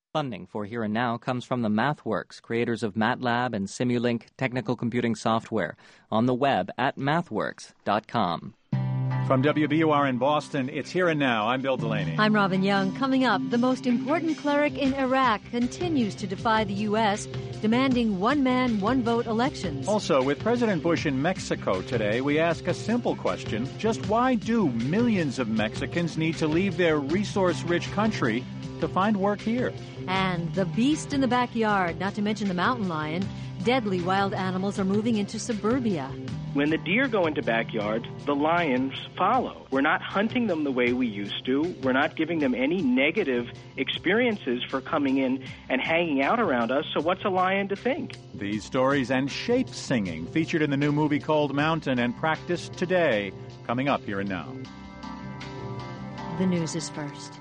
Funding for Here and Now comes from the MathWorks, creators of MATLAB and Simulink technical computing software, on the web at mathworks.com. From WBUR in Boston, it's Here and Now. I'm Bill Delaney. I'm Robin Young. Coming up, the most important cleric in Iraq continues to defy the U.S., demanding one-man, one-vote elections. Also, with President Bush in Mexico today, we ask a simple question. Just why do millions of Mexicans need to leave their resource-rich country to find work here? And the beast in the backyard, not to mention the mountain lion. Deadly wild animals are moving into suburbia. When the deer go into backyards, the lions follow. We're not hunting them the way we used to. We're not giving them any negative experiences for coming in and hanging out around us. So what's a lion to think? These stories and shape singing featured in the new movie Cold Mountain and practiced today. Coming up Here and Now. The news is first.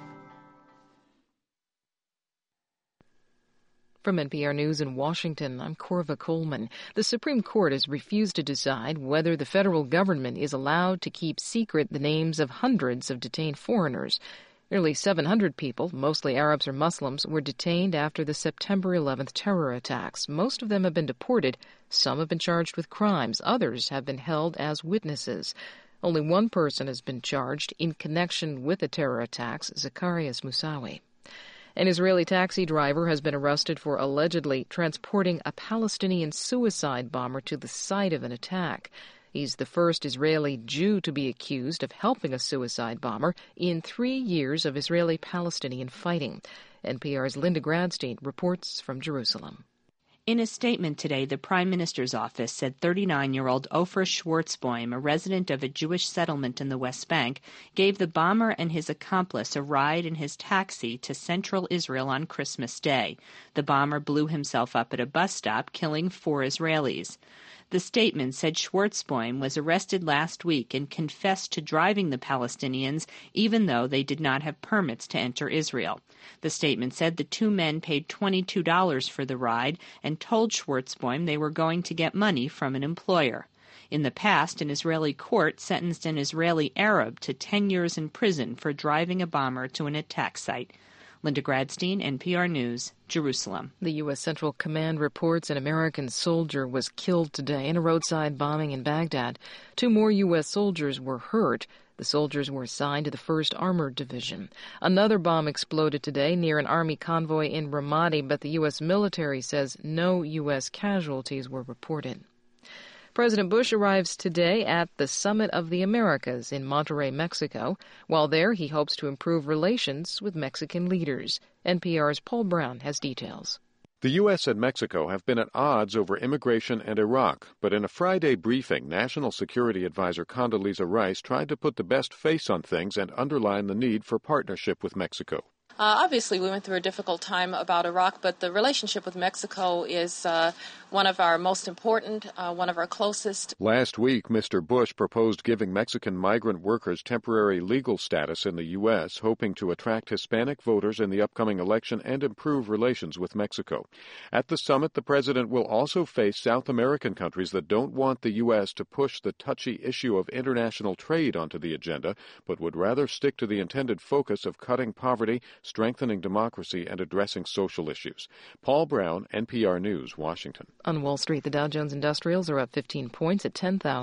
From NPR News in Washington, I'm Corva Coleman. The Supreme Court has refused to decide whether the federal government is allowed to keep secret the names of hundreds of detained foreigners. Nearly 700 people, mostly Arabs or Muslims, were detained after the September 11th terror attacks. Most of them have been deported. Some have been charged with crimes. Others have been held as witnesses. Only one person has been charged in connection with the terror attacks, Zacarias Moussaoui. An Israeli taxi driver has been arrested for allegedly transporting a Palestinian suicide bomber to the site of an attack. He's the first Israeli Jew to be accused of helping a suicide bomber in 3 years of Israeli-Palestinian fighting. NPR's Linda Gradstein reports from Jerusalem. In a statement today, the Prime Minister's office said 39-year-old Ofer Schwartzboim, a resident of a Jewish settlement in the West Bank, gave the bomber and his accomplice a ride in his taxi to central Israel on Christmas Day. The bomber blew himself up at a bus stop, killing 4 Israelis. The statement said Schwartzboim was arrested last week and confessed to driving the Palestinians even though they did not have permits to enter Israel. The statement said the 2 men paid $22 for the ride and told Schwartzboim they were going to get money from an employer. In the past, an Israeli court sentenced an Israeli Arab to 10 years in prison for driving a bomber to an attack site. Linda Gradstein, NPR News, Jerusalem. The U.S. Central Command reports an American soldier was killed today in a roadside bombing in Baghdad. 2 more U.S. soldiers were hurt. The soldiers were assigned to the 1st Armored Division. Another bomb exploded today near an Army convoy in Ramadi, but the U.S. military says no U.S. casualties were reported. President Bush arrives today at the Summit of the Americas in Monterrey, Mexico. While there, he hopes to improve relations with Mexican leaders. NPR's Paul Brown has details. The U.S. and Mexico have been at odds over immigration and Iraq, but in a Friday briefing, National Security Advisor Condoleezza Rice tried to put the best face on things and underline the need for partnership with Mexico. Obviously, we went through a difficult time about Iraq, but the relationship with Mexico is one of our most important, one of our closest. Last week, Mr. Bush proposed giving Mexican migrant workers temporary legal status in the U.S., hoping to attract Hispanic voters in the upcoming election and improve relations with Mexico. At the summit, the president will also face South American countries that don't want the U.S. to push the touchy issue of international trade onto the agenda, but would rather stick to the intended focus of cutting poverty, strengthening democracy, and addressing social issues. Paul Brown, NPR News, Washington. On Wall Street, the Dow Jones Industrials are up 15 points at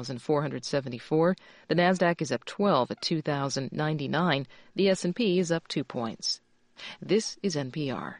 10,474. The Nasdaq is up 12 at 2,099. The S&P is up 2 points. This is NPR.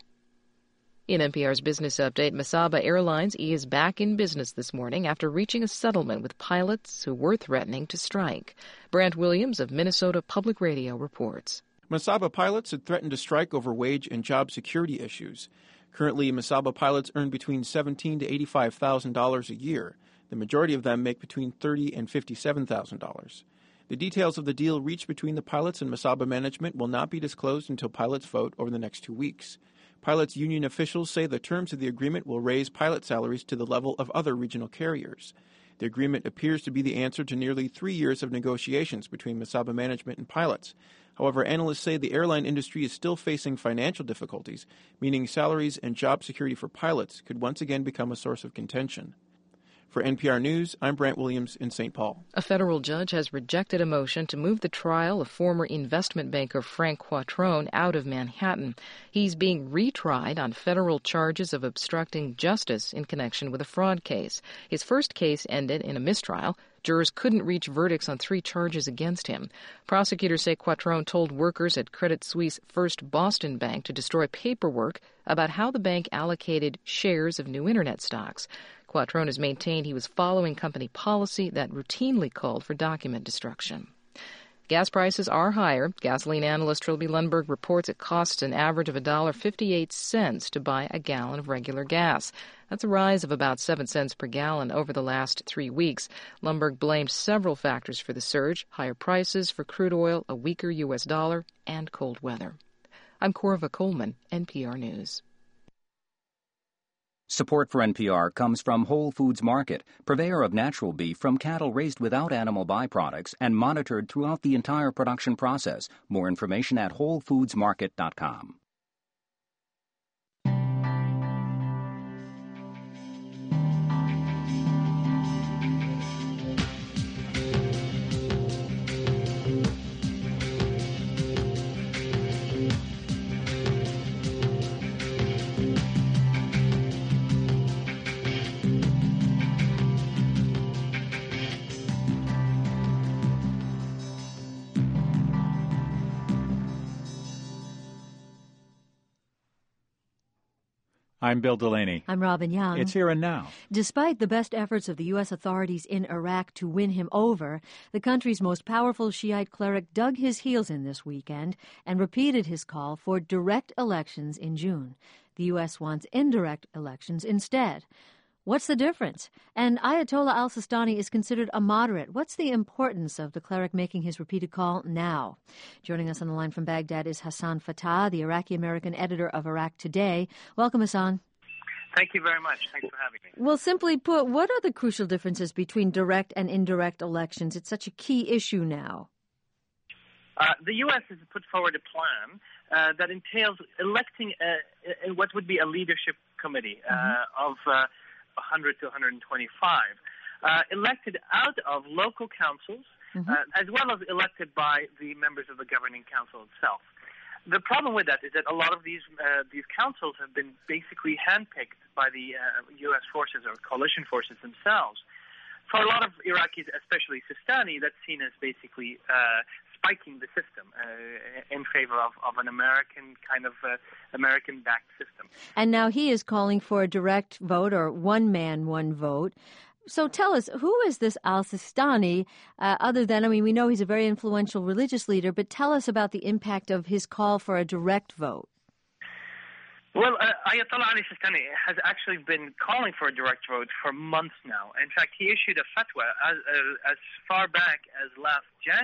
In NPR's business update, Mesaba Airlines is back in business this morning after reaching a settlement with pilots who were threatening to strike. Brant Williams of Minnesota Public Radio reports. Mesaba pilots had threatened to strike over wage and job security issues. Currently, Mesaba pilots earn between $17,000 to $85,000 a year. The majority of them make between $30,000 and $57,000. The details of the deal reached between the pilots and Mesaba management will not be disclosed until pilots vote over the next 2 weeks. Pilots' union officials say the terms of the agreement will raise pilot salaries to the level of other regional carriers. The agreement appears to be the answer to nearly 3 years of negotiations between Mesaba management and pilots. However, analysts say the airline industry is still facing financial difficulties, meaning salaries and job security for pilots could once again become a source of contention. For NPR News, I'm Brant Williams in St. Paul. A federal judge has rejected a motion to move the trial of former investment banker Frank Quattrone out of Manhattan. He's being retried on federal charges of obstructing justice in connection with a fraud case. His first case ended in a mistrial. Jurors couldn't reach verdicts on 3 charges against him. Prosecutors say Quattrone told workers at Credit Suisse First Boston Bank to destroy paperwork about how the bank allocated shares of new Internet stocks. Quattrone has maintained he was following company policy that routinely called for document destruction. Gas prices are higher. Gasoline analyst Trilby Lundberg reports it costs an average of $1.58 to buy a gallon of regular gas. That's a rise of about 7 cents per gallon over the last 3 weeks. Lundberg blamed several factors for the surge: higher prices for crude oil, a weaker U.S. dollar, and cold weather. I'm Corva Coleman, NPR News. Support for NPR comes from Whole Foods Market, purveyor of natural beef from cattle raised without animal byproducts and monitored throughout the entire production process. More information at WholeFoodsMarket.com. I'm Bill Delaney. I'm Robin Young. It's Here and Now. Despite the best efforts of the U.S. authorities in Iraq to win him over, the country's most powerful Shiite cleric dug his heels in this weekend and repeated his call for direct elections in June. The U.S. wants indirect elections instead. What's the difference? And Ayatollah al-Sistani is considered a moderate. What's the importance of the cleric making his repeated call now? Joining us on the line from Baghdad is Hassan Fatah, the Iraqi-American editor of Iraq Today. Welcome, Hassan. Thank you very much. Thanks for having me. Well, simply put, what are the crucial differences between direct and indirect elections? It's such a key issue now. The U.S. has put forward a plan that entails electing what would be a leadership committee of 100 to 125, elected out of local councils, as well as elected by the members of the governing council itself. The problem with that is that a lot of these councils have been basically handpicked by the U.S. forces or coalition forces themselves. For a lot of Iraqis, especially Sistani, that's seen as basically spiking the system in favor of an American kind of American-backed system. And now he is calling for a direct vote or one man, one vote. So tell us, who is this al-Sistani other than, we know he's a very influential religious leader, but tell us about the impact of his call for a direct vote. Well, Ayatollah Ali Sistani has actually been calling for a direct vote for months now. In fact, he issued a fatwa as far back as last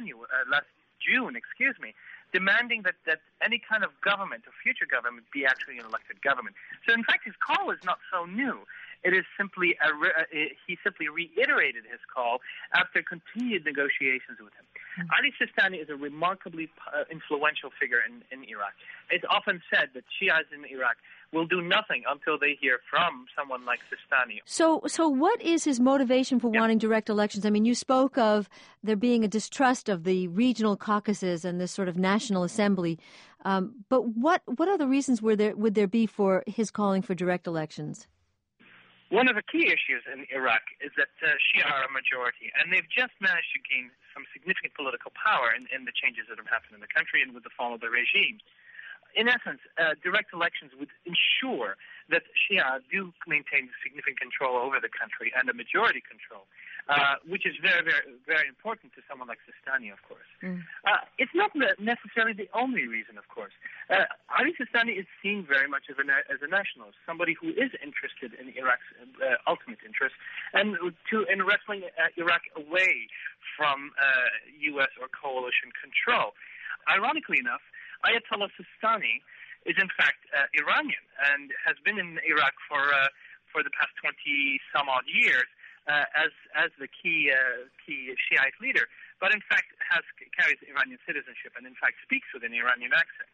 June, demanding that any kind of government or future government be actually an elected government. So, in fact, his call is not so new. It is simply he simply reiterated his call after continued negotiations with him. Ali Sistani is a remarkably influential figure in Iraq. It's often said that Shias in Iraq will do nothing until they hear from someone like Sistani. So what is his motivation for wanting direct elections? You spoke of there being a distrust of the regional caucuses and this sort of national assembly. But what other reasons would there be for his calling for direct elections? One of the key issues in Iraq is that Shia are a majority, and they've just managed to gain some significant political power in the changes that have happened in the country and with the fall of the regime. In essence, direct elections would ensure that Shia do maintain significant control over the country and a majority control, which is very, very, very important to someone like Sistani, of course. It's not necessarily the only reason, of course. Ali Sistani is seen very much as a nationalist, somebody who is interested in Iraq's ultimate interest and in wrestling Iraq away from U.S. or coalition control. Ironically enough, Ayatollah Sistani is in fact Iranian and has been in Iraq for the past 20-some-odd years as the key Shiite leader, but in fact carries Iranian citizenship and in fact speaks with an Iranian accent.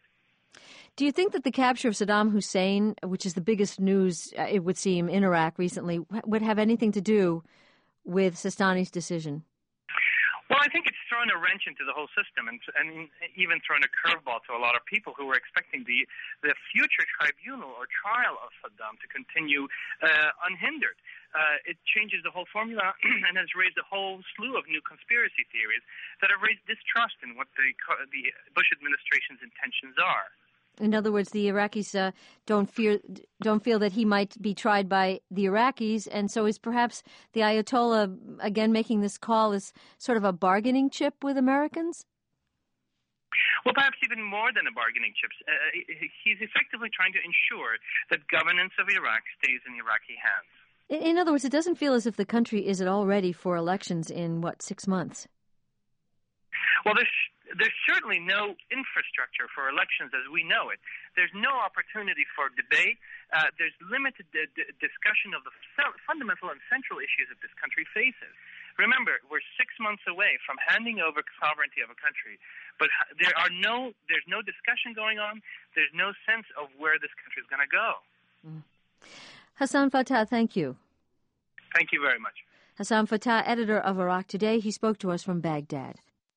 Do you think that the capture of Saddam Hussein, which is the biggest news, it would seem, in Iraq recently, would have anything to do with Sistani's decision? Well, I think it's thrown a wrench into the whole system and even thrown a curveball to a lot of people who were expecting the future tribunal or trial of Saddam to continue unhindered. It changes the whole formula and has raised a whole slew of new conspiracy theories that have raised distrust in what the Bush administration's intentions are. In other words, the Iraqis don't feel that he might be tried by the Iraqis, and so is perhaps the Ayatollah, again, making this call as sort of a bargaining chip with Americans? Well, perhaps even more than a bargaining chip. He's effectively trying to ensure that governance of Iraq stays in Iraqi hands. In other words, it doesn't feel as if the country is at all ready for elections in, 6 months? Well, there's certainly no infrastructure for elections as we know it. There's no opportunity for debate. There's limited discussion of the fundamental and central issues that this country faces. Remember, we're 6 months away from handing over sovereignty of a country, but there's no discussion going on. There's no sense of where this country is going to go. Hassan Fattah, thank you. Thank you very much. Hassan Fattah, editor of Iraq Today. He spoke to us from Baghdad.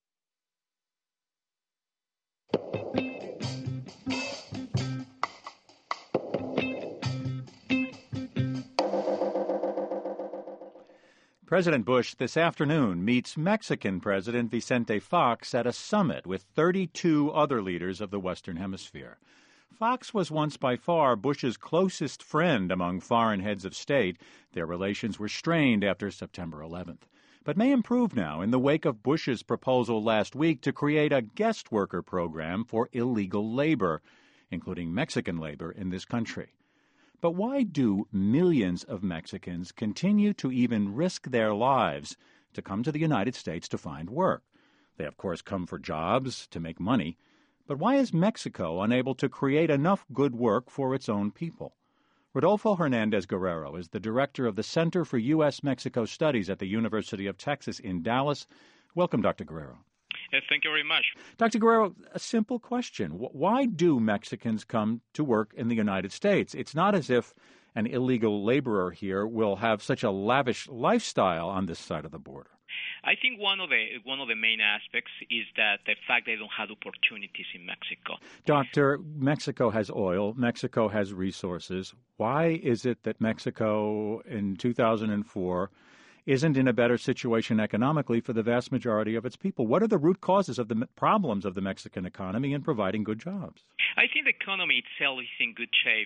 President Bush this afternoon meets Mexican President Vicente Fox at a summit with 32 other leaders of the Western Hemisphere. Fox was once by far Bush's closest friend among foreign heads of state. Their relations were strained after September 11th, but may improve now in the wake of Bush's proposal last week to create a guest worker program for illegal labor, including Mexican labor in this country. But why do millions of Mexicans continue to even risk their lives to come to the United States to find work? They, of course, come for jobs, to make money. But why is Mexico unable to create enough good work for its own people? Rodolfo Hernandez Guerrero is the director of the Center for U.S.-Mexico Studies at the University of Texas in Dallas. Welcome, Dr. Guerrero. Thank you very much. Dr. Guerrero, a simple question. Why do Mexicans come to work in the United States? It's not as if an illegal laborer here will have such a lavish lifestyle on this side of the border. I think one of the main aspects is that the fact they don't have opportunities in Mexico. Doctor, Mexico has oil. Mexico has resources. Why is it that Mexico in 2004 isn't in a better situation economically for the vast majority of its people? What are the root causes of the problems of the Mexican economy in providing good jobs? I think the economy itself is in good shape.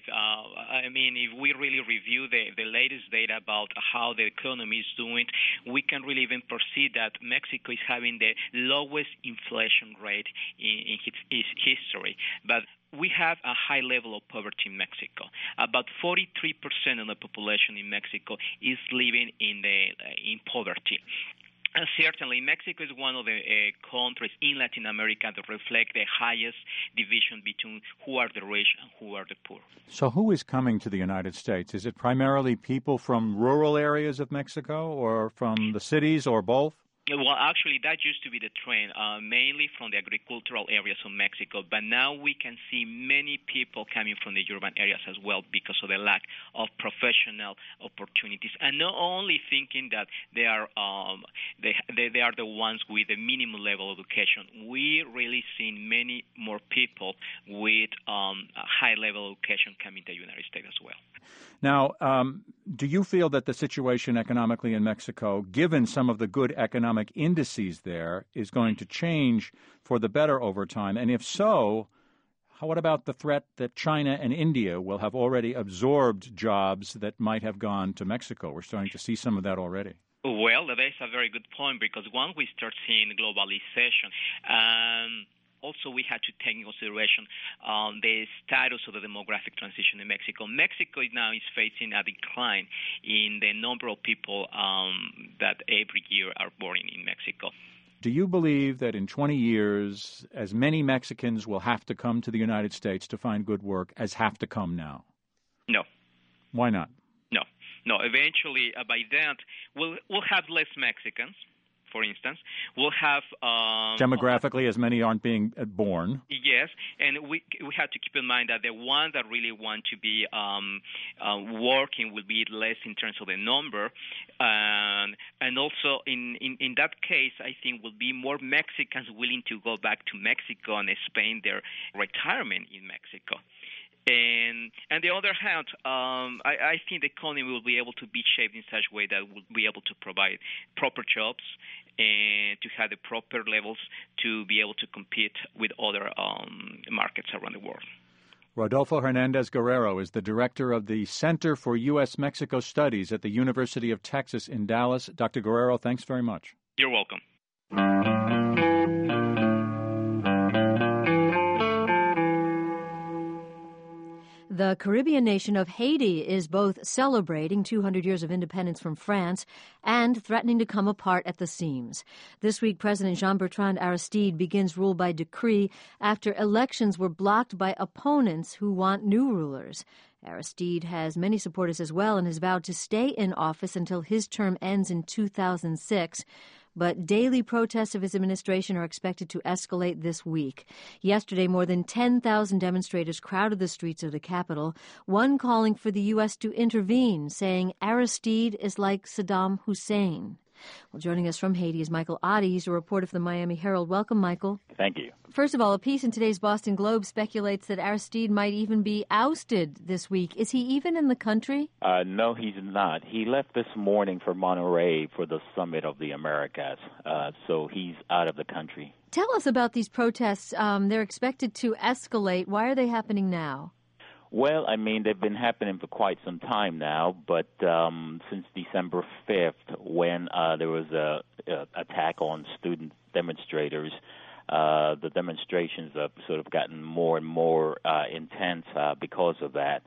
If we really review the latest data about how the economy is doing, we can really even perceive that Mexico is having the lowest inflation rate in its history. But we have a high level of poverty in Mexico. About 43% of the population in Mexico is living in poverty. Certainly, Mexico is one of the countries in Latin America that reflect the highest division between who are the rich and who are the poor. So who is coming to the United States? Is it primarily people from rural areas of Mexico or from the cities or both? Well, actually, that used to be the trend, mainly from the agricultural areas of Mexico. But now we can see many people coming from the urban areas as well because of the lack of professional opportunities. And not only thinking that they are the ones with a minimum level of education. We really seen many more people with a high level of education coming to the United States as well. Now, do you feel that the situation economically in Mexico, given some of the good economic indices there, is going to change for the better over time? And if so, what about the threat that China and India will have already absorbed jobs that might have gone to Mexico? We're starting to see some of that already. Well, that is a very good point because once we start seeing globalization, also, we had to take into consideration the status of the demographic transition in Mexico. Mexico now is facing a decline in the number of people that every year are born in Mexico. Do you believe that in 20 years, as many Mexicans will have to come to the United States to find good work as have to come now? No. Why not? No. Eventually, by that, we'll have less Mexicans, for instance, will have demographically, as many aren't being born. Yes, and we have to keep in mind that the ones that really want to be working will be less in terms of the number, and also in that case, I think will be more Mexicans willing to go back to Mexico and spend their retirement in Mexico. And on the other hand, I think the economy will be able to be shaped in such a way that will be able to provide proper jobs and to have the proper levels to be able to compete with other markets around the world. Rodolfo Hernandez Guerrero is the director of the Center for U.S.-Mexico Studies at the University of Texas in Dallas. Dr. Guerrero, thanks very much. You're welcome. The Caribbean nation of Haiti is both celebrating 200 years of independence from France and threatening to come apart at the seams. This week, President Jean-Bertrand Aristide begins rule by decree after elections were blocked by opponents who want new rulers. Aristide has many supporters as well and has vowed to stay in office until his term ends in 2006. But daily protests of his administration are expected to escalate this week. Yesterday, more than 10,000 demonstrators crowded the streets of the capital, one calling for the U.S. to intervene, saying Aristide is like Saddam Hussein. Well, joining us from Haiti is Michael Oddie. He's a reporter for the Miami Herald. Welcome, Michael. Thank you. First of all, a piece in today's Boston Globe speculates that Aristide might even be ousted this week. Is he even in the country? No, he's not. He left this morning for Monterey for the Summit of the Americas, so he's out of the country. Tell us about these protests. They're expected to escalate. Why are they happening now? Well, I mean, they've been happening for quite some time now, but since December 5th, when there was a attack on student demonstrators, the demonstrations have sort of gotten more and more intense because of that.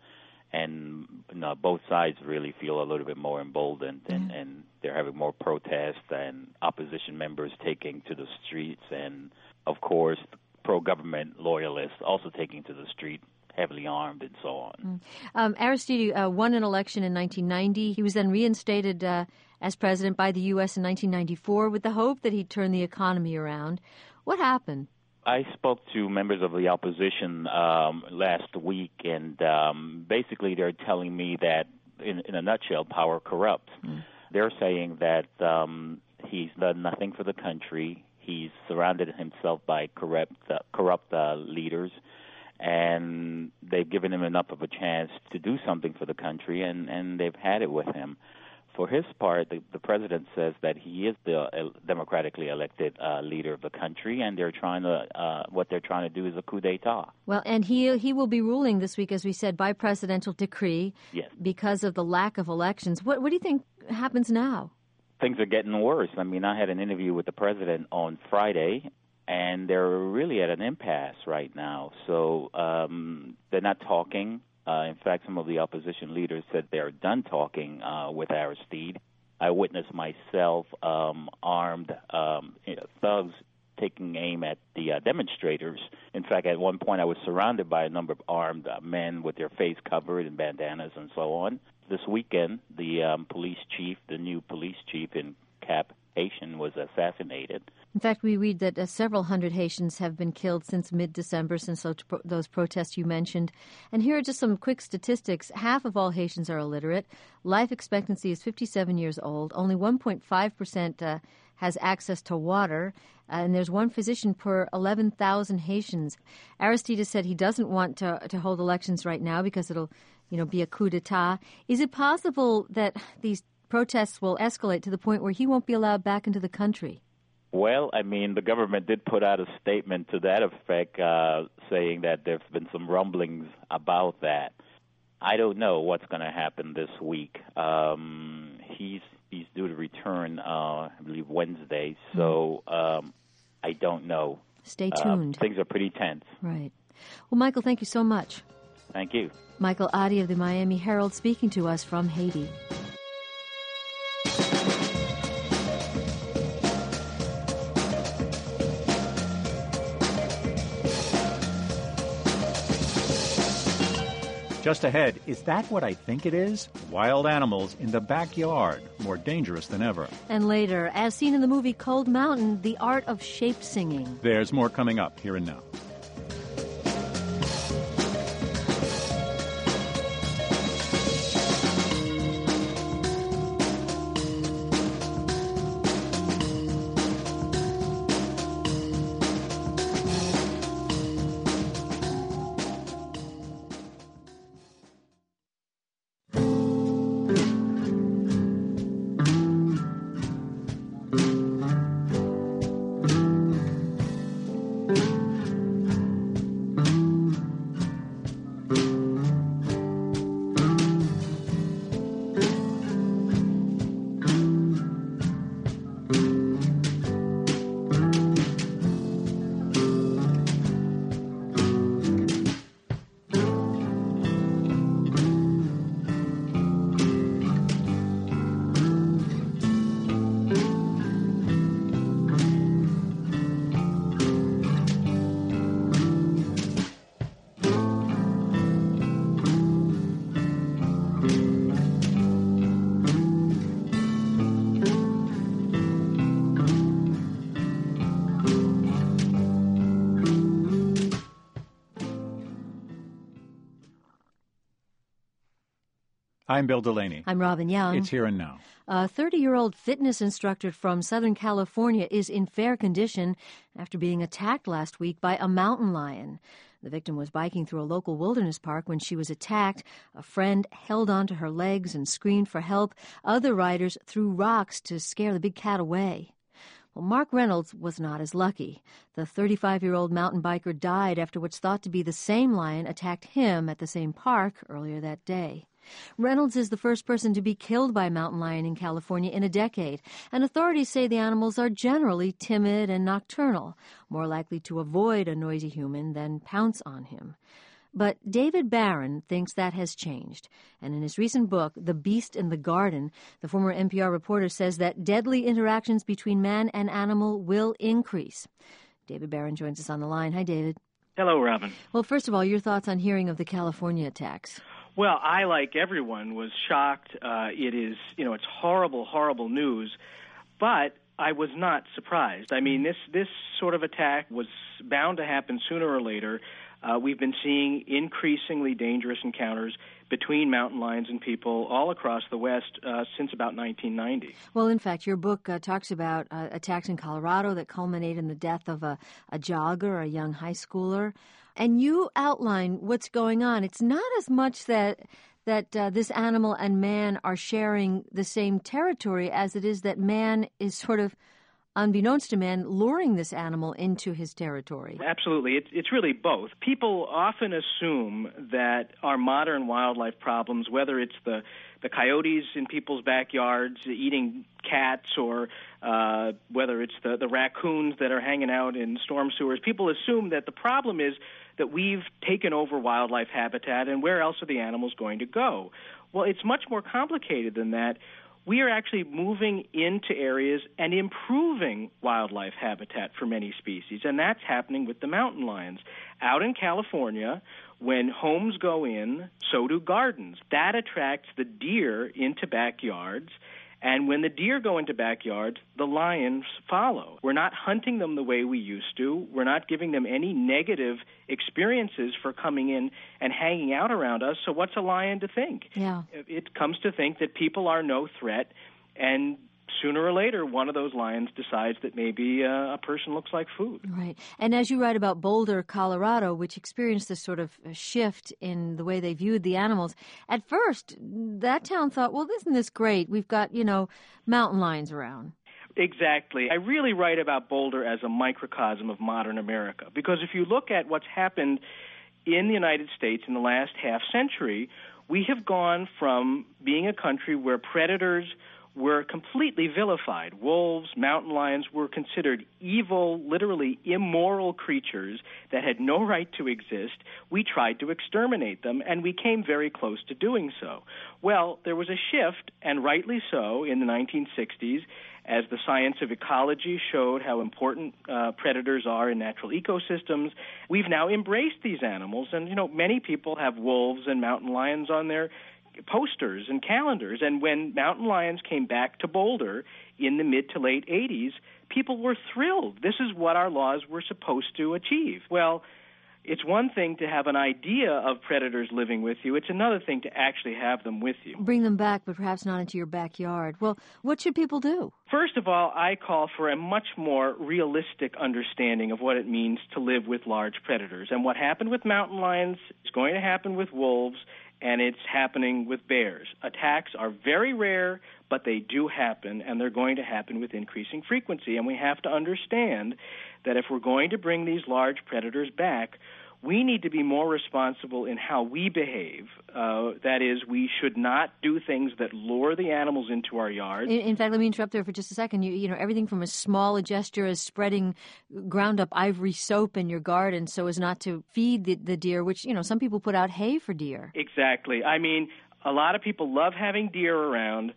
And both sides really feel a little bit more emboldened, and they're having more protests and opposition members taking to the streets, and, of course, pro-government loyalists also taking to the street, heavily armed and so on. Aristide won an election in 1990. He was then reinstated as president by the U.S. in 1994 with the hope that he'd turn the economy around. What happened? I spoke to members of the opposition last week, and basically they're telling me that, in a nutshell, power corrupts. They're saying that he's done nothing for the country. He's surrounded himself by corrupt leaders, and they've given him enough of a chance to do something for the country, and they've had it with him. For his part, the president says that he is the democratically elected leader of the country, and what they're trying to do is a coup d'etat. Well, and he will be ruling this week, as we said, by presidential decree. Yes. Because of the lack of elections. What do you think happens now? Things are getting worse. I mean, I had an interview with the president on Friday, and they're really at an impasse right now. So they're not talking. In fact, some of the opposition leaders said they're done talking with Aristide. I witnessed myself armed thugs taking aim at the demonstrators. In fact, at one point I was surrounded by a number of armed men with their face covered in bandanas and so on. This weekend, the new police chief in Cap Haitian was assassinated. In fact, we read that several hundred Haitians have been killed since mid-December, since those protests you mentioned. And here are just some quick statistics. Half of all Haitians are illiterate. Life expectancy is 57 years old. Only 1.5% has access to water. And there's one physician per 11,000 Haitians. Aristide said he doesn't want to hold elections right now because it'll, be a coup d'etat. Is it possible that these protests will escalate to the point where he won't be allowed back into the country? Well, I mean, the government did put out a statement to that effect, saying that there's been some rumblings about that. I don't know what's going to happen this week. He's due to return, I believe, Wednesday, so I don't know. Stay tuned. Things are pretty tense. Right. Well, Michael, thank you so much. Thank you. Michael Oddie of the Miami Herald speaking to us from Haiti. Just ahead, is that what I think it is? Wild animals in the backyard, more dangerous than ever. And later, as seen in the movie Cold Mountain, the art of shape singing. There's more coming up here and now. I'm Bill Delaney. I'm Robin Young. It's Here and Now. A 30-year-old fitness instructor from Southern California is in fair condition after being attacked last week by a mountain lion. The victim was biking through a local wilderness park when she was attacked. A friend held onto her legs and screamed for help. Other riders threw rocks to scare the big cat away. Well, Mark Reynolds was not as lucky. The 35-year-old mountain biker died after what's thought to be the same lion attacked him at the same park earlier that day. Reynolds is the first person to be killed by a mountain lion in California in a decade, and authorities say the animals are generally timid and nocturnal, more likely to avoid a noisy human than pounce on him. But David Barron thinks that has changed, and in his recent book, The Beast in the Garden, the former NPR reporter says that deadly interactions between man and animal will increase. David Barron joins us on the line. Hi, David. Hello, Robin. Well, first of all, your thoughts on hearing of the California attacks. Well, I, like everyone, was shocked. It is, it's horrible, horrible news. But I was not surprised. I mean, this sort of attack was bound to happen sooner or later. We've been seeing increasingly dangerous encounters between mountain lions and people all across the West since about 1990. Well, in fact, your book talks about attacks in Colorado that culminate in the death of a jogger, a young high schooler. And you outline what's going on. It's not as much that this animal and man are sharing the same territory as it is that man is sort of, unbeknownst to man, luring this animal into his territory. Absolutely. It's really both. People often assume that our modern wildlife problems, whether it's the coyotes in people's backyards eating cats or whether it's the raccoons that are hanging out in storm sewers, people assume that the problem is that we've taken over wildlife habitat and where else are the animals going to go? Well, it's much more complicated than that. We are actually moving into areas and improving wildlife habitat for many species, and that's happening with the mountain lions. Out in California, when homes go in, so do gardens. That attracts the deer into backyards, and when the deer go into backyards, the lions follow. We're not hunting them the way we used to. We're not giving them any negative experiences for coming in and hanging out around us. So what's a lion to think? Yeah. It comes to think that people are no threat, and sooner or later, one of those lions decides that maybe a person looks like food. Right. And as you write about Boulder, Colorado, which experienced this sort of shift in the way they viewed the animals, at first, that town thought, well, isn't this great? We've got, mountain lions around. Exactly. I really write about Boulder as a microcosm of modern America, because if you look at what's happened in the United States in the last half century, we have gone from being a country where predators were completely vilified. Wolves, mountain lions were considered evil, literally immoral creatures that had no right to exist. We tried to exterminate them, and we came very close to doing so. Well, there was a shift, and rightly so, in the 1960s, as the science of ecology showed how important predators are in natural ecosystems, we've now embraced these animals. And, many people have wolves and mountain lions on their posters and calendars. And when mountain lions came back to Boulder in the mid to late 80s, people were thrilled. This is what our laws were supposed to achieve. Well, it's one thing to have an idea of predators living with you. It's another thing to actually have them with you. Bring them back, but perhaps not into your backyard. Well, what should people do? First of all, I call for a much more realistic understanding of what it means to live with large predators. And what happened with mountain lions is going to happen with wolves, and it's happening with bears. Attacks are very rare, but they do happen, and they're going to happen with increasing frequency. And we have to understand that if we're going to bring these large predators back, we need to be more responsible in how we behave. That is, we should not do things that lure the animals into our yards. In fact, let me interrupt there for just a second. You know, everything from as small a gesture as spreading ground-up ivory soap in your garden so as not to feed the deer, which, some people put out hay for deer. Exactly. I mean, a lot of people love having deer around,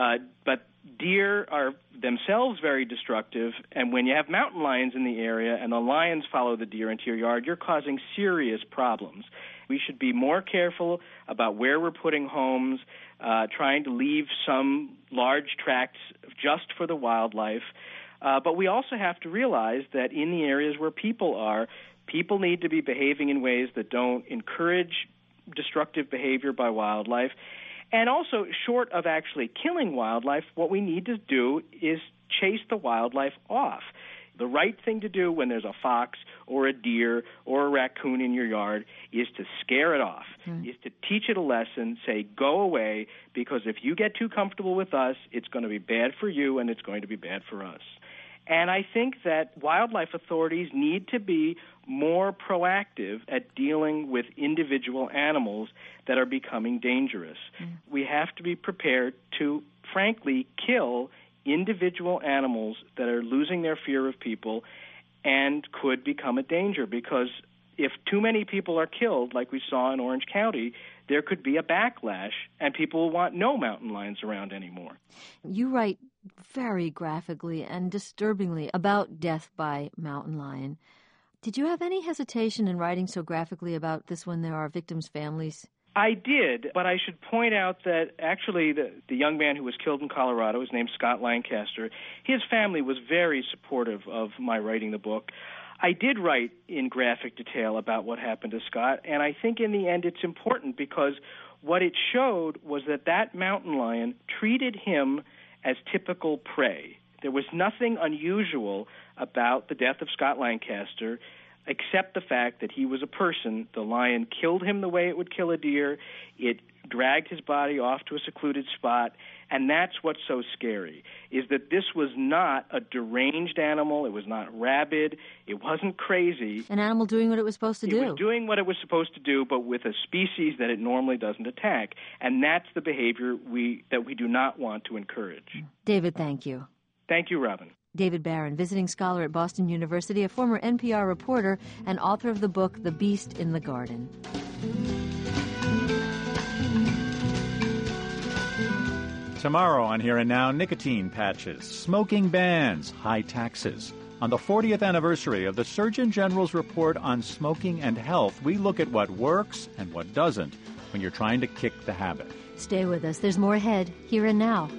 but deer are themselves very destructive, and when you have mountain lions in the area and the lions follow the deer into your yard, you're causing serious problems. We should be more careful about where we're putting homes, trying to leave some large tracts just for the wildlife. But we also have to realize that in the areas where people are, people need to be behaving in ways that don't encourage destructive behavior by wildlife. And also, short of actually killing wildlife, what we need to do is chase the wildlife off. The right thing to do when there's a fox or a deer or a raccoon in your yard is to scare it off, is to teach it a lesson, say, go away, because if you get too comfortable with us, it's going to be bad for you and it's going to be bad for us. And I think that wildlife authorities need to be more proactive at dealing with individual animals that are becoming dangerous. We have to be prepared to, frankly, kill individual animals that are losing their fear of people and could become a danger, because if too many people are killed, like we saw in Orange County, there could be a backlash, and people will want no mountain lions around anymore. You write very graphically and disturbingly about death by mountain lion. Did you have any hesitation in writing so graphically about this when there are victims' families? I did, but I should point out that actually the young man who was killed in Colorado was named Scott Lancaster. His family was very supportive of my writing the book. I did write in graphic detail about what happened to Scott, and I think in the end it's important because what it showed was that mountain lion treated him as typical prey. There was nothing unusual about the death of Scott Lancaster except the fact that he was a person. The lion killed him the way it would kill a deer. It dragged his body off to a secluded spot, and that's what's so scary, is that this was not a deranged animal. It was not rabid. It wasn't crazy. An animal doing what it was supposed to do. It was doing what it was supposed to do, but with a species that it normally doesn't attack. And that's the behavior that we do not want to encourage. David, thank you. Thank you, Robin. David Barron, visiting scholar at Boston University, a former NPR reporter, and author of the book The Beast in the Garden. Tomorrow on Here and Now, nicotine patches, smoking bans, high taxes. On the 40th anniversary of the Surgeon General's report on smoking and health, we look at what works and what doesn't when you're trying to kick the habit. Stay with us. There's more ahead, Here and Now.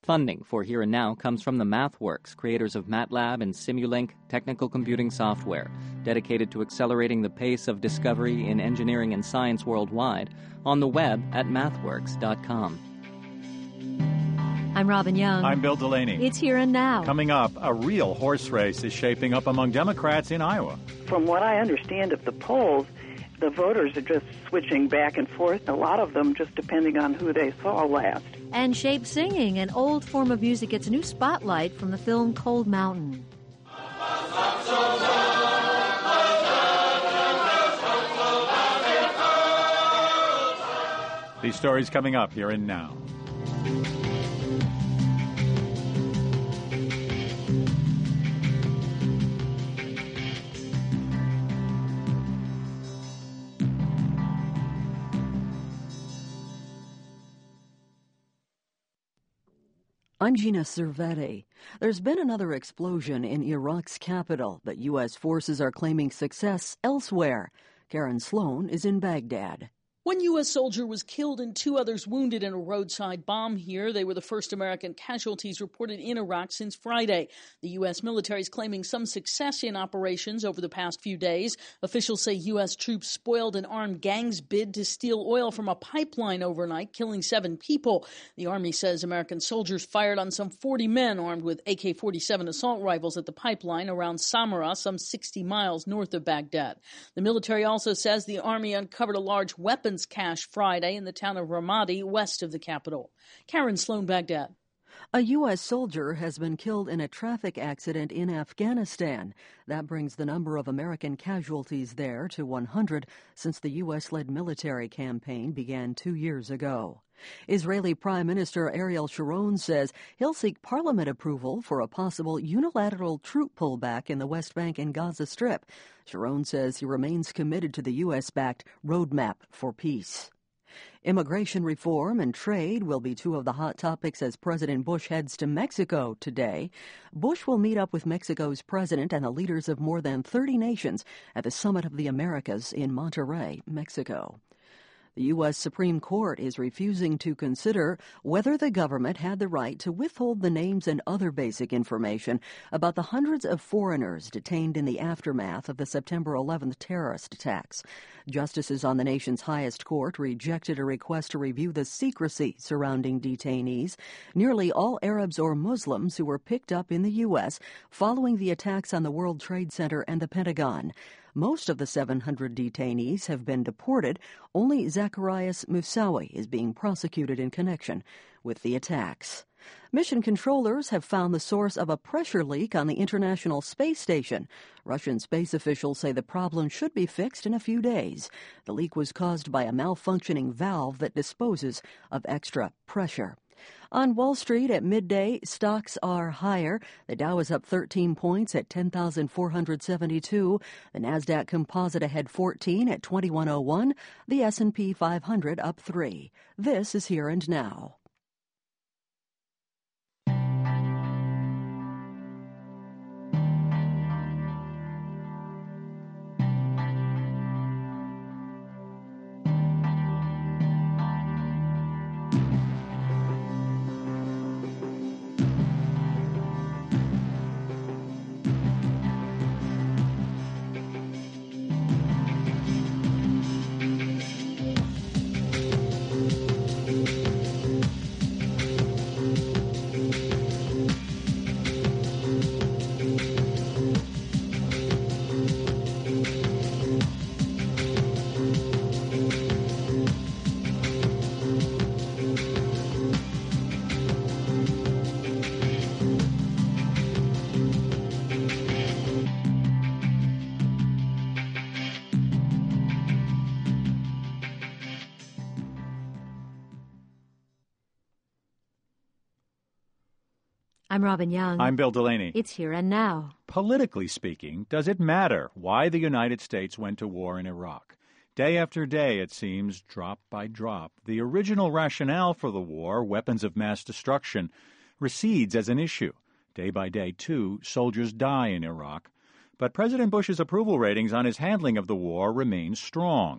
Funding for Here and Now comes from the MathWorks, creators of MATLAB and Simulink technical computing software, dedicated to accelerating the pace of discovery in engineering and science worldwide, on the web at mathworks.com. I'm Robin Young. I'm Bill Delaney. It's Here and Now. Coming up, a real horse race is shaping up among Democrats in Iowa. From what I understand of the polls, the voters are just switching back and forth, a lot of them just depending on who they saw last. And shape singing, an old form of music, gets a new spotlight from the film Cold Mountain. These stories coming up here and now. I'm Gina Cervetti. There's been another explosion in Iraq's capital, but U.S. forces are claiming success elsewhere. Karen Sloan is in Baghdad. One U.S. soldier was killed and 2 others wounded in a roadside bomb here. They were the first American casualties reported in Iraq since Friday. The U.S. military is claiming some success in operations over the past few days. Officials say U.S. troops spoiled an armed gang's bid to steal oil from a pipeline overnight, killing 7 people. The Army says American soldiers fired on some 40 men armed with AK-47 assault rifles at the pipeline around Samarra, some 60 miles north of Baghdad. The military also says the Army uncovered a large weapons cache Friday in the town of Ramadi, west of the capital. Karen Sloan, Baghdad. A U.S. soldier has been killed in a traffic accident in Afghanistan. That brings the number of American casualties there to 100 since the U.S.-led military campaign began 2 years ago. Israeli Prime Minister Ariel Sharon says he'll seek parliament approval for a possible unilateral troop pullback in the West Bank and Gaza Strip. Sharon says he remains committed to the U.S.-backed Roadmap for Peace. Immigration reform and trade will be 2 of the hot topics as President Bush heads to Mexico today. Bush will meet up with Mexico's president and the leaders of more than 30 nations at the Summit of the Americas in Monterrey, Mexico. The U.S. Supreme Court is refusing to consider whether the government had the right to withhold the names and other basic information about the hundreds of foreigners detained in the aftermath of the September 11th terrorist attacks. Justices on the nation's highest court rejected a request to review the secrecy surrounding detainees. Nearly all Arabs or Muslims who were picked up in the U.S. following the attacks on the World Trade Center and the Pentagon. Most of the 700 detainees have been deported. Only Zacarias Moussaoui is being prosecuted in connection with the attacks. Mission controllers have found the source of a pressure leak on the International Space Station. Russian space officials say the problem should be fixed in a few days. The leak was caused by a malfunctioning valve that disposes of extra pressure. On Wall Street at midday, stocks are higher. The Dow is up 13 points at 10,472. The Nasdaq Composite ahead 14 at 2101. The S&P 500 up 3. This is Here and Now. I'm Robin Young. I'm Bill Delaney. It's Here and Now. Politically speaking, does it matter why the United States went to war in Iraq? Day after day, it seems, drop by drop, the original rationale for the war, weapons of mass destruction, recedes as an issue. Day by day, too, soldiers die in Iraq. But President Bush's approval ratings on his handling of the war remain strong.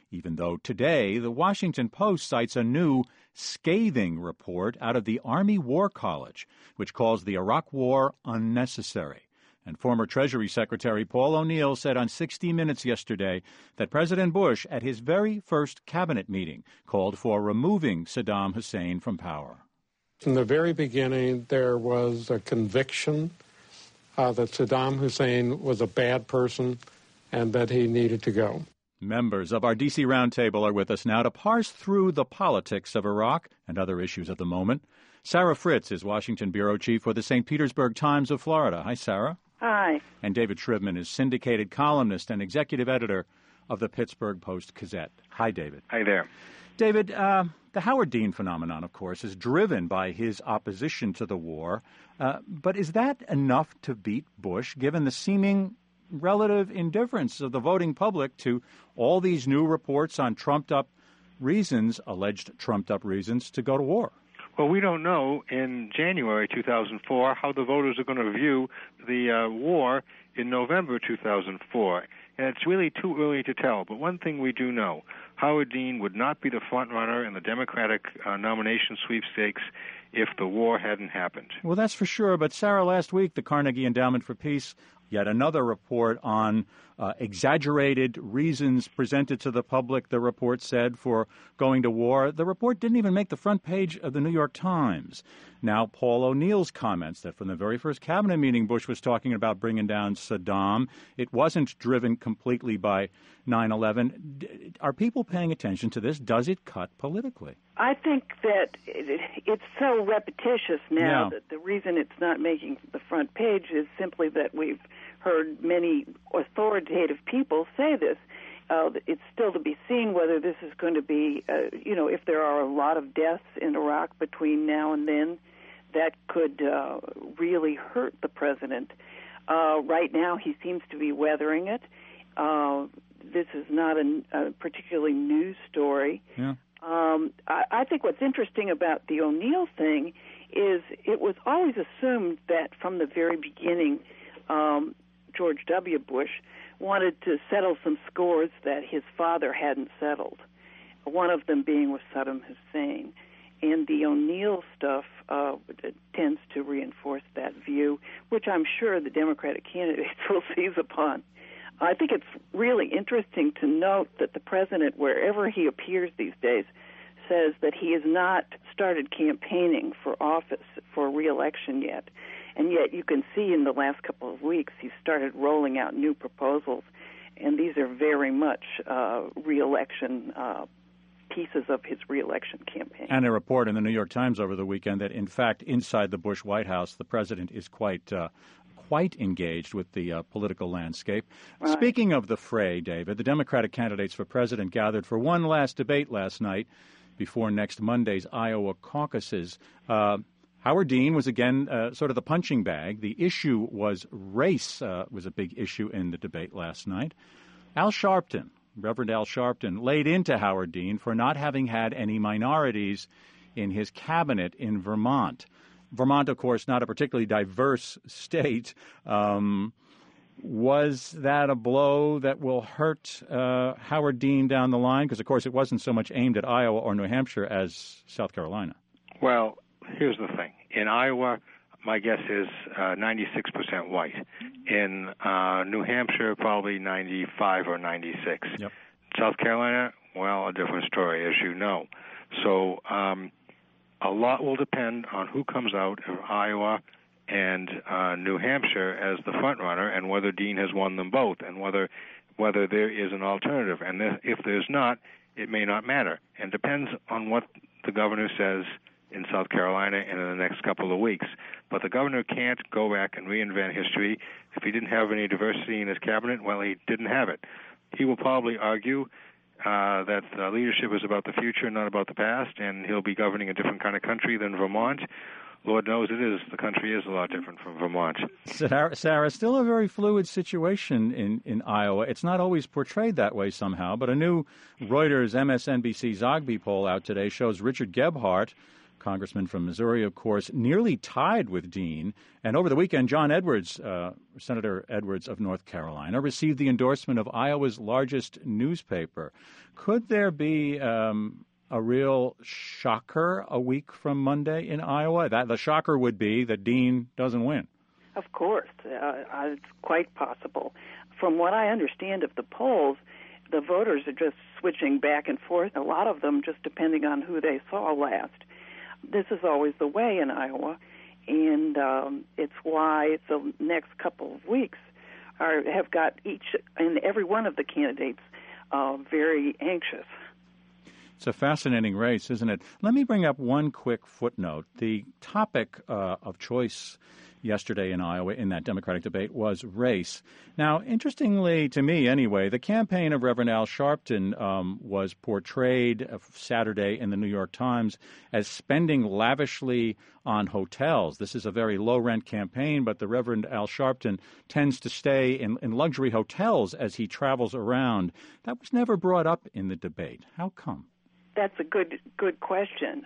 even though today the Washington Post cites a new scathing report out of the Army War College, which calls the Iraq War unnecessary. And former Treasury Secretary Paul O'Neill said on 60 Minutes yesterday that President Bush, at his very first cabinet meeting, called for removing Saddam Hussein from power. From the very beginning, there was a conviction that Saddam Hussein was a bad person and that he needed to go. Members of our D.C. Roundtable are with us now to parse through the politics of Iraq and other issues of the moment. Sarah Fritz is Washington bureau chief for the St. Petersburg Times of Florida. Hi, Sarah. Hi. And David Shrivman is syndicated columnist and executive editor of the Pittsburgh Post-Gazette. Hi, David. Hi there. David, the Howard Dean phenomenon, of course, is driven by his opposition to the war. But is that enough to beat Bush, given the seeming relative indifference of the voting public to all these new reports on alleged trumped-up reasons to go to war? Well, we don't know in January 2004 how the voters are going to view the war in November 2004. And it's really too early to tell. But one thing we do know, Howard Dean would not be the front runner in the Democratic nomination sweepstakes if the war hadn't happened. Well, that's for sure. But, Sarah, last week, the Carnegie Endowment for Peace, yet another report on exaggerated reasons presented to the public, the report said, for going to war. The report didn't even make the front page of the New York Times. Now, Paul O'Neill's comments that from the very first cabinet meeting, Bush was talking about bringing down Saddam. It wasn't driven completely by 9/11. Are people paying attention to this? Does it cut politically? I think that it's so repetitious now that the reason it's not making the front page is simply that we've heard many authoritative people say this. It's still to be seen whether this is going to be, if there are a lot of deaths in Iraq between now and then, that could really hurt the president. Right now, he seems to be weathering it. This is not a particularly new story. Yeah. I think what's interesting about the O'Neill thing is it was always assumed that from the very beginning, George W. Bush wanted to settle some scores that his father hadn't settled, one of them being with Saddam Hussein. And the O'Neill stuff tends to reinforce that view, which I'm sure the Democratic candidates will seize upon. I think it's really interesting to note that the president, wherever he appears these days, says that he has not started campaigning for office for re-election yet. And yet you can see in the last couple of weeks he's started rolling out new proposals, and these are very much re-election pieces of his re-election campaign. And a report in the New York Times over the weekend that, in fact, inside the Bush White House, the president is quite engaged with the political landscape. Right. Speaking of the fray, David, the Democratic candidates for president gathered for one last debate last night before next Monday's Iowa caucuses. Howard Dean was again sort of the punching bag. The issue was race, was a big issue in the debate last night. Reverend Al Sharpton, laid into Howard Dean for not having had any minorities in his cabinet in Vermont. Vermont, of course, not a particularly diverse state. Was that a blow that will hurt Howard Dean down the line? Because, of course, it wasn't so much aimed at Iowa or New Hampshire as South Carolina. Well, here's the thing. In Iowa, my guess is 96% white. In New Hampshire, probably 95 or 96. Yep. South Carolina, well, a different story, as you know. So a lot will depend on who comes out of Iowa and New Hampshire as the front runner, and whether Dean has won them both, and whether there is an alternative. And if there's not, it may not matter. And depends on what the governor says in South Carolina and in the next couple of weeks. But the governor can't go back and reinvent history. If he didn't have any diversity in his cabinet, well, he didn't have it. He will probably argue that leadership is about the future, not about the past, and he'll be governing a different kind of country than Vermont. Lord knows it is. The country is a lot different from Vermont. Sarah, still a very fluid situation in Iowa. It's not always portrayed that way somehow, but a new Reuters MSNBC Zogby poll out today shows Richard Gebhardt congressman from Missouri, of course, nearly tied with Dean. And over the weekend, John Edwards, Senator Edwards of North Carolina, received the endorsement of Iowa's largest newspaper. Could there be a real shocker a week from Monday in Iowa? The shocker would be that Dean doesn't win. Of course. It's quite possible. From what I understand of the polls, the voters are just switching back and forth, a lot of them just depending on who they saw last. This is always the way in Iowa, and it's why the next couple of weeks have got each and every one of the candidates very anxious. It's a fascinating race, isn't it? Let me bring up one quick footnote. The topic of choice yesterday in Iowa in that Democratic debate was race. Now, interestingly to me anyway, the campaign of Reverend Al Sharpton was portrayed Saturday in the New York Times as spending lavishly on hotels. This is a very low-rent campaign, but the Reverend Al Sharpton tends to stay in luxury hotels as he travels around. That was never brought up in the debate. How come? That's a good question.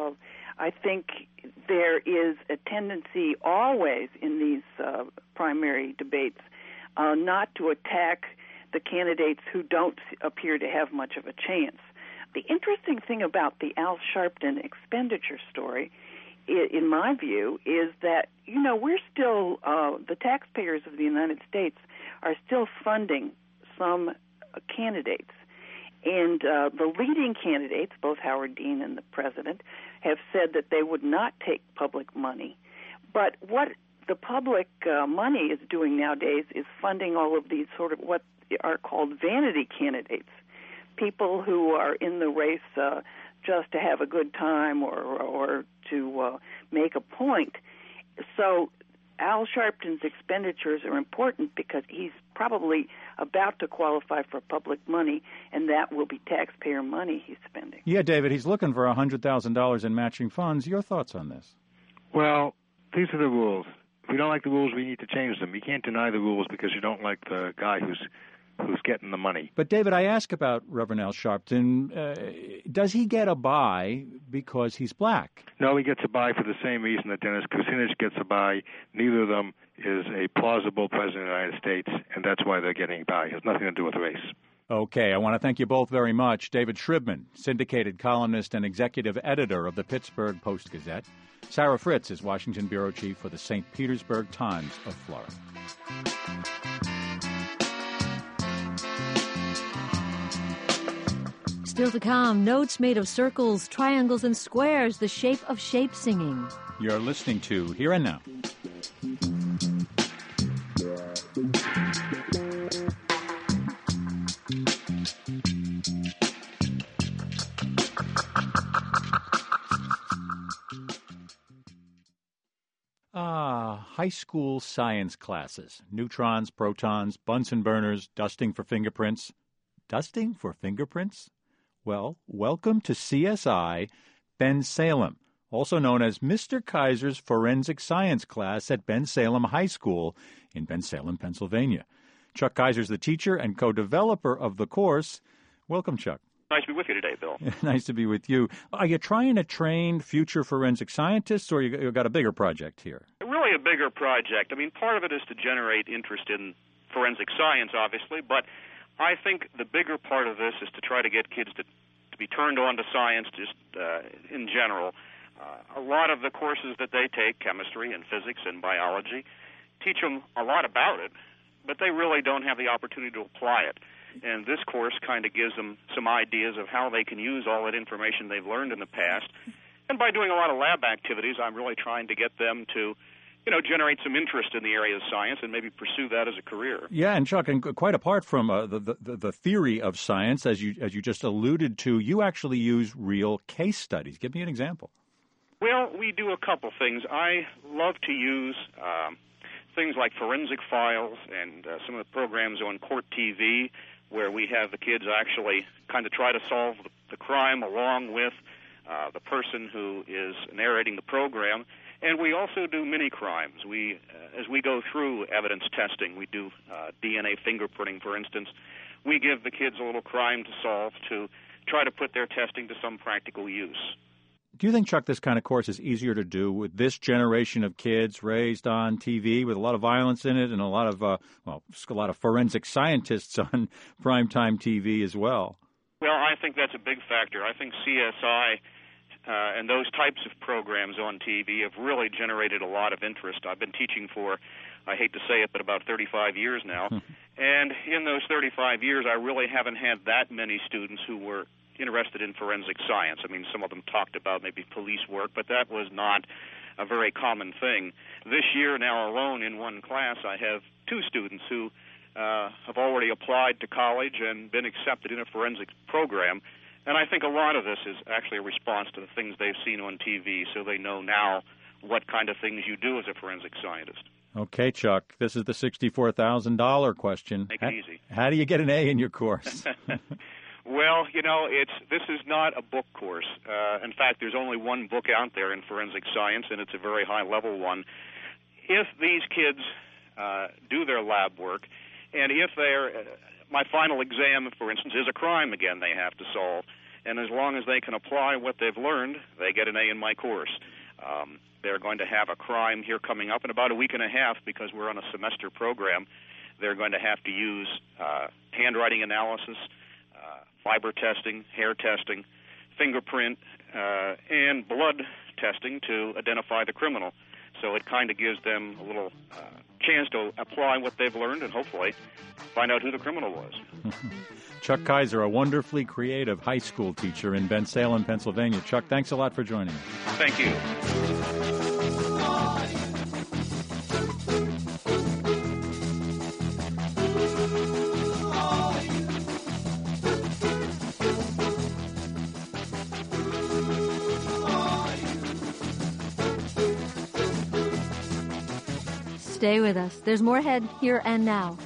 I think there is a tendency always in these primary debates not to attack the candidates who don't appear to have much of a chance. The interesting thing about the Al Sharpton expenditure story, in my view, is that, we're still, the taxpayers of the United States are still funding some candidates. And the leading candidates, both Howard Dean and the president, have said that they would not take public money. But what the public money is doing nowadays is funding all of these sort of what are called vanity candidates, people who are in the race just to have a good time or to make a point. So Al Sharpton's expenditures are important because he's probably about to qualify for public money, and that will be taxpayer money he's spending. Yeah, David, he's looking for $100,000 in matching funds. Your thoughts on this? Well, these are the rules. If we don't like the rules, we need to change them. You can't deny the rules because you don't like the guy who's getting the money. But, David, I ask about Reverend Al Sharpton. Does he get a bye because he's black? No, he gets a bye for the same reason that Dennis Kucinich gets a bye. Neither of them is a plausible president of the United States, and that's why they're getting a bye. It has nothing to do with race. Okay, I want to thank you both very much. David Shribman, syndicated columnist and executive editor of the Pittsburgh Post-Gazette. Sarah Fritz is Washington bureau chief for the St. Petersburg Times of Florida. Still to come, notes made of circles, triangles, and squares, the shape of shape singing. You're listening to Here and Now. High school science classes. Neutrons, protons, Bunsen burners, dusting for fingerprints. Dusting for fingerprints? Well, welcome to CSI Bensalem, also known as Mr. Kaiser's forensic science class at Bensalem High School in Bensalem, Pennsylvania. Chuck Kaiser's the teacher and co-developer of the course. Welcome, Chuck. Nice to be with you today, Bill. Nice to be with you. Are you trying to train future forensic scientists, or you got a bigger project here? Really a bigger project. I mean, part of it is to generate interest in forensic science, obviously, but I think the bigger part of this is to try to get kids to be turned on to science just in general. A lot of the courses that they take, chemistry and physics and biology, teach them a lot about it, but they really don't have the opportunity to apply it. And this course kind of gives them some ideas of how they can use all that information they've learned in the past. And by doing a lot of lab activities, I'm really trying to get them to generate some interest in the area of science and maybe pursue that as a career. Yeah, and Chuck, and quite apart from the theory of science, as you just alluded to, you actually use real case studies. Give me an example. Well, we do a couple things. I love to use things like forensic files and some of the programs on Court TV where we have the kids actually kind of try to solve the crime along with the person who is narrating the program. And we also do mini-crimes. As we go through evidence testing, we do DNA fingerprinting, for instance. We give the kids a little crime to solve to try to put their testing to some practical use. Do you think, Chuck, this kind of course is easier to do with this generation of kids raised on TV with a lot of violence in it and a lot of forensic scientists on primetime TV as well? Well, I think that's a big factor. I think CSI and those types of programs on TV have really generated a lot of interest. I've been teaching for, I hate to say it, but about 35 years now. And in those 35 years, I really haven't had that many students who were interested in forensic science. I mean, some of them talked about maybe police work, but that was not a very common thing. This year now alone in one class, I have 2 students who have already applied to college and been accepted in a forensic program. And I think a lot of this is actually a response to the things they've seen on TV, so they know now what kind of things you do as a forensic scientist. Okay, Chuck, this is the $64,000 question. Make it easy. How do you get an A in your course? Well, this is not a book course. In fact, there's only one book out there in forensic science, and it's a very high-level one. If these kids do their lab work, and if my final exam, for instance, is a crime again they have to solve, and as long as they can apply what they've learned, they get an A in my course. They're going to have a crime here coming up in about a week and a half because we're on a semester program. They're going to have to use handwriting analysis, fiber testing, hair testing, fingerprint, and blood testing to identify the criminal. So it kind of gives them a little chance to apply what they've learned and hopefully find out who the criminal was. Chuck Kaiser, a wonderfully creative high school teacher in Bensalem, Pennsylvania. Chuck, thanks a lot for joining me. Thank you. Stay with us. There's more ahead here and now.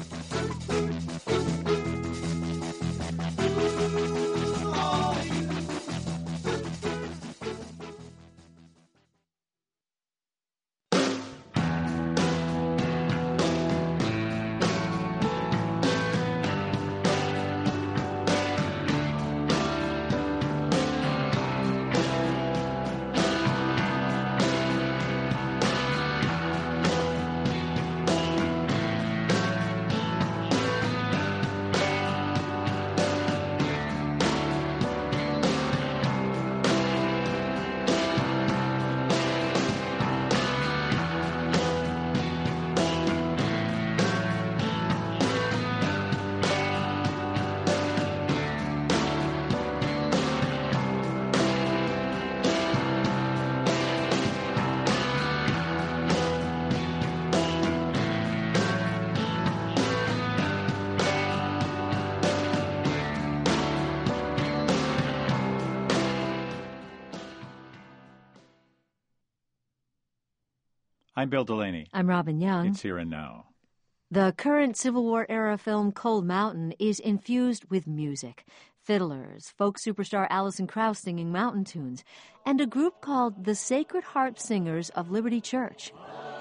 I'm Bill Delaney. I'm Robin Young. It's Here and Now. The current Civil War-era film Cold Mountain is infused with music. Fiddlers, folk superstar Alison Krauss singing mountain tunes, and a group called the Sacred Harp Singers of Liberty Church.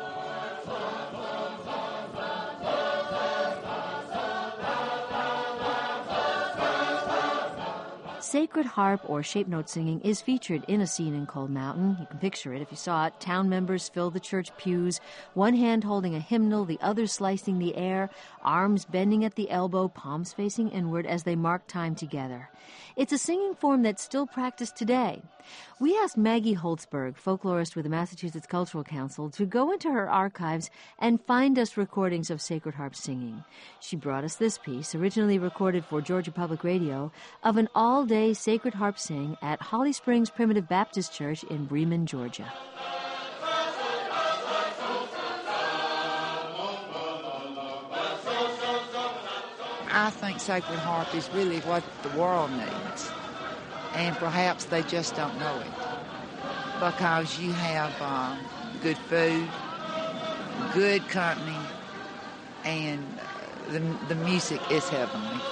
Sacred harp or shape note singing is featured in a scene in Cold Mountain. You can picture it if you saw it. Town members fill the church pews, one hand holding a hymnal, the other slicing the air, arms bending at the elbow, palms facing inward as they mark time together. It's a singing form that's still practiced today. We asked Maggie Holtzberg, folklorist with the Massachusetts Cultural Council, to go into her archives and find us recordings of sacred harp singing. She brought us this piece, originally recorded for Georgia Public Radio, of an all-day sacred harp sing at Holly Springs Primitive Baptist Church in Bremen, Georgia. I think sacred harp is really what the world needs, and perhaps they just don't know it, because you have good food, good company, and the music is heavenly.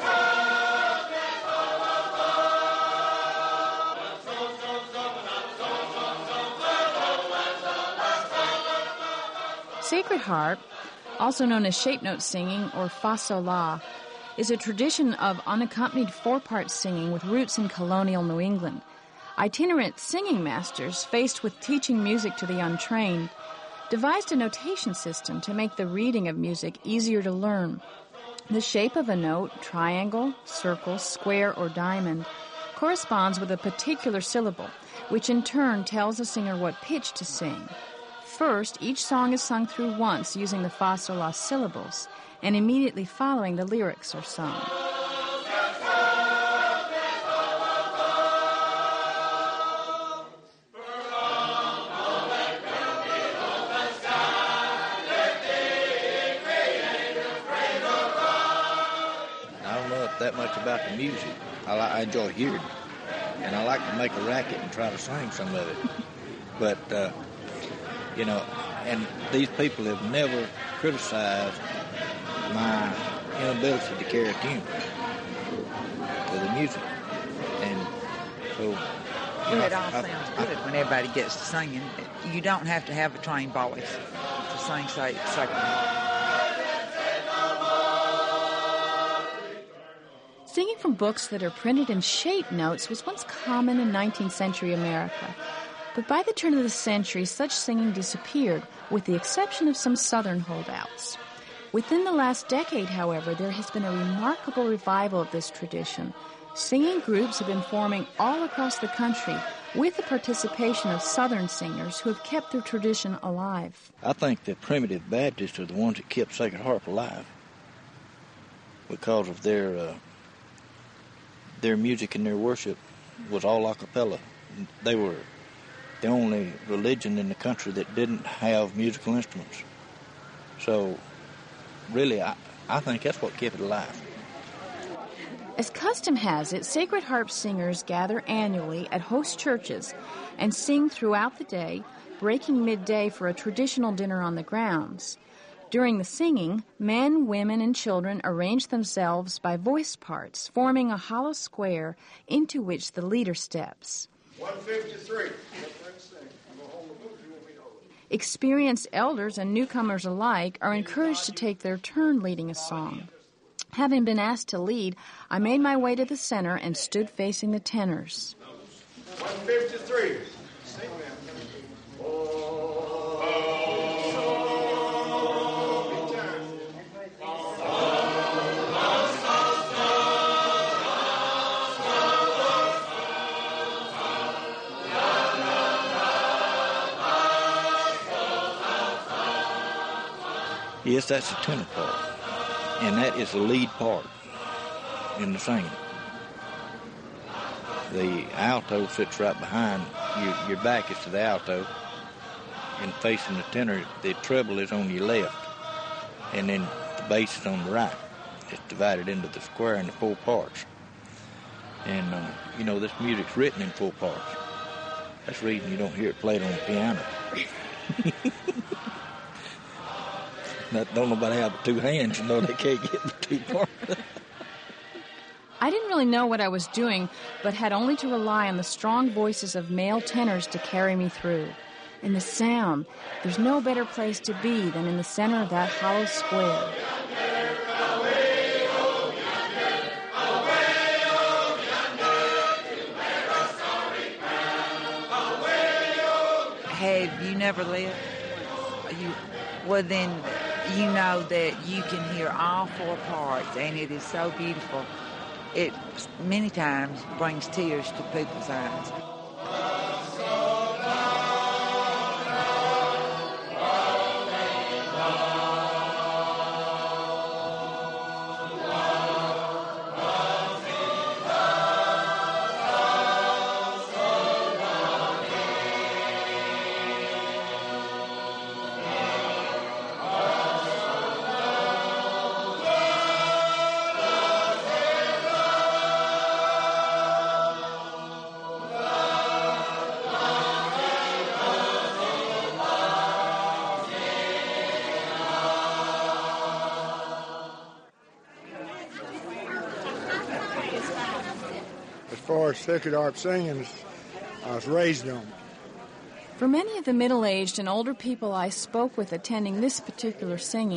Sacred harp, also known as shape note singing or fa sol la, is a tradition of unaccompanied four-part singing with roots in colonial New England. Itinerant singing masters, faced with teaching music to the untrained, devised a notation system to make the reading of music easier to learn. The shape of a note, triangle, circle, square, or diamond, corresponds with a particular syllable, which in turn tells a singer what pitch to sing. First, each song is sung through once using the fa sol la syllables, and immediately following the lyrics are sung. That much about the music. I enjoy hearing it, and I like to make a racket and try to sing some of it. But, and these people have never criticized my inability to carry a tune to the music. And so, it all sounds good when everybody gets to singing. You don't have to have a trained voice to sing sacred. Singing from books that are printed in shape notes was once common in 19th century America. But by the turn of the century, such singing disappeared, with the exception of some Southern holdouts. Within the last decade, however, there has been a remarkable revival of this tradition. Singing groups have been forming all across the country with the participation of Southern singers who have kept their tradition alive. I think the primitive Baptists are the ones that kept Sacred Harp alive because of their music and their worship was all a cappella. They were the only religion in the country that didn't have musical instruments. So, really, I think that's what kept it alive. As custom has it, Sacred Harp singers gather annually at host churches and sing throughout the day, breaking midday for a traditional dinner on the grounds. During the singing, men, women, and children arrange themselves by voice parts, forming a hollow square into which the leader steps. 153. Experienced elders and newcomers alike are encouraged to take their turn leading a song. Having been asked to lead, I made my way to the center and stood facing the tenors. 153. Yes, that's the tenor part, and that is the lead part in the singing. The alto sits right behind. Your back is to the alto, and facing the tenor, the treble is on your left, and then the bass is on the right. It's divided into the square into four parts. And, this music's written in four parts. That's the reason you don't hear it played on the piano. Don't nobody have two hands, they can't get the two parts. I didn't really know what I was doing, but had only to rely on the strong voices of male tenors to carry me through. And the sound, there's no better place to be than in the center of that hollow square. Have you never lived? Well, then you know that you can hear all four parts, and it is so beautiful. It many times brings tears to people's eyes. As far as Sacred Harp singing, I was raised on it. For many of the middle-aged and older people I spoke with attending this particular singing,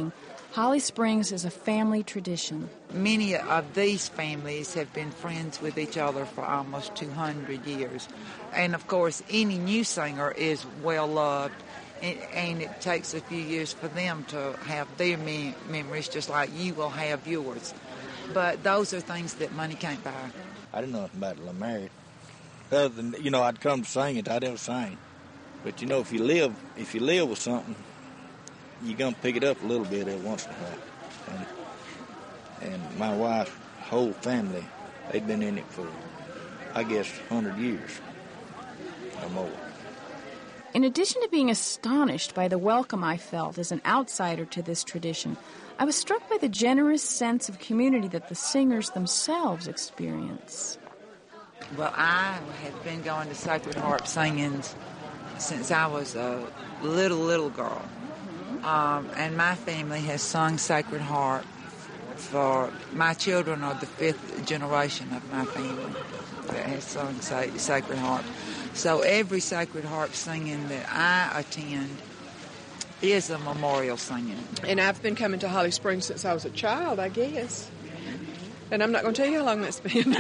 Holly Springs is a family tradition. Many of these families have been friends with each other for almost 200 years. And, of course, any new singer is well loved, and it takes a few years for them to have their memories just like you will have yours. But those are things that money can't buy. I didn't know nothing about La Married. Other than, I'd come to sing it, I didn't sing. But, if you live with something, you're going to pick it up a little bit every once in a while. And my wife's whole family, they've been in it for, I guess, 100 years or more. In addition to being astonished by the welcome I felt as an outsider to this tradition, I was struck by the generous sense of community that the singers themselves experience. Well, I have been going to Sacred Harp singings since I was a little girl. And my family has sung Sacred Harp for, my children are the 5th generation of my family that has sung Sacred Harp. So every Sacred Harp singing that I attend is a memorial singing. And I've been coming to Holly Springs since I was a child, I guess. And I'm not going to tell you how long that's been.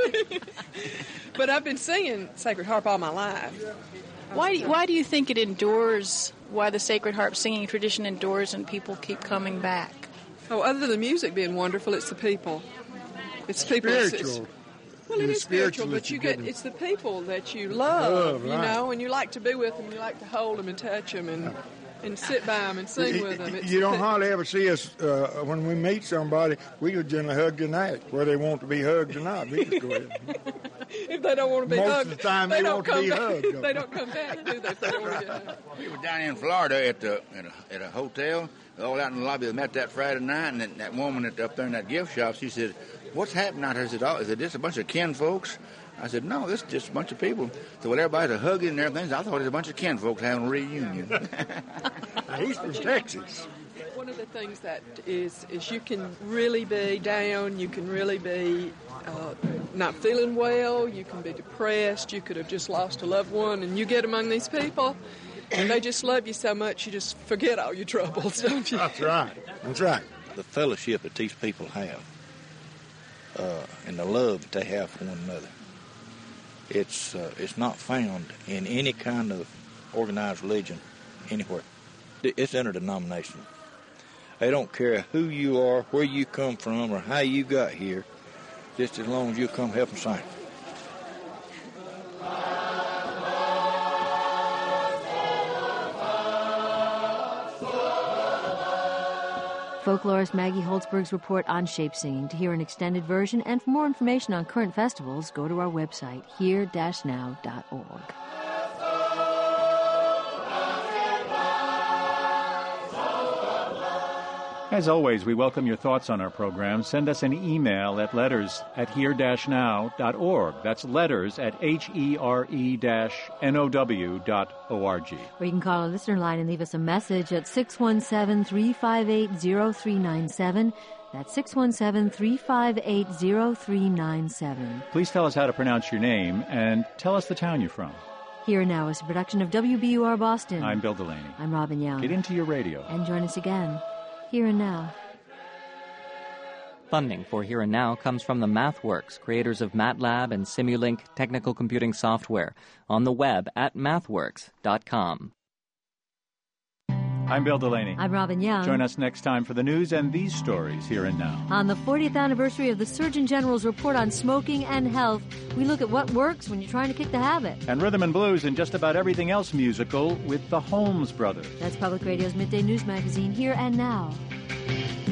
But I've been singing Sacred Harp all my life. Why do you think it endures, why the Sacred Harp singing tradition endures and people keep coming back? Oh, other than the music being wonderful, it's the people. It's people. Spiritual. Well, it is spiritual, but it's the people that you love, and you like to be with them, you like to hold them and touch them and sit by them and sing with them. You don't hardly ever see us, when we meet somebody, we would generally hug the neck, whether they want to be hugged or not. We just go ahead. If they don't want to be hugged, most of the time they want to be hugged. They don't come back, do they, if they don't want to get hugged? We were down in Florida at a hotel, all out in the lobby. We met that Friday night, and that woman up there in that gift shop, she said, "What's happening out here?" I said, "Oh, is it just a bunch of kin folks?" I said, "No, this is just a bunch of people." So, well, everybody's hugging and everything. So I thought it was a bunch of kin folks having a reunion. He's from Texas. One of the things that is you can really be down, you can really be not feeling well, you can be depressed, you could have just lost a loved one, and you get among these people, and they just love you so much, you just forget all your troubles, don't you? That's right. That's right. The fellowship that these people have, and the love that they have for one another, it's not found in any kind of organized religion anywhere. It's interdenomination. They don't care who you are, where you come from, or how you got here, just as long as you come help them sing. Folklorist Maggie Holtzberg's report on shape singing. To hear an extended version and for more information on current festivals, go to our website, here-now.org. As always, we welcome your thoughts on our program. Send us an email at letters@here-now.org. That's letters at HERE-NOW.org. Or you can call our listener line and leave us a message at 617-358-0397. That's 617-358-0397. Please tell us how to pronounce your name and tell us the town you're from. Here Now is a production of WBUR Boston. I'm Bill Delaney. I'm Robin Young. Get into your radio. And join us again. Here and Now. Funding for Here and Now comes from the MathWorks, creators of MATLAB and Simulink technical computing software, on the web at mathworks.com. I'm Bill Delaney. I'm Robin Young. Join us next time for the news and these stories Here and Now. On the 40th anniversary of the Surgeon General's report on smoking and health, we look at what works when you're trying to kick the habit. And rhythm and blues and just about everything else musical with the Holmes Brothers. That's Public Radio's Midday News Magazine, Here and Now.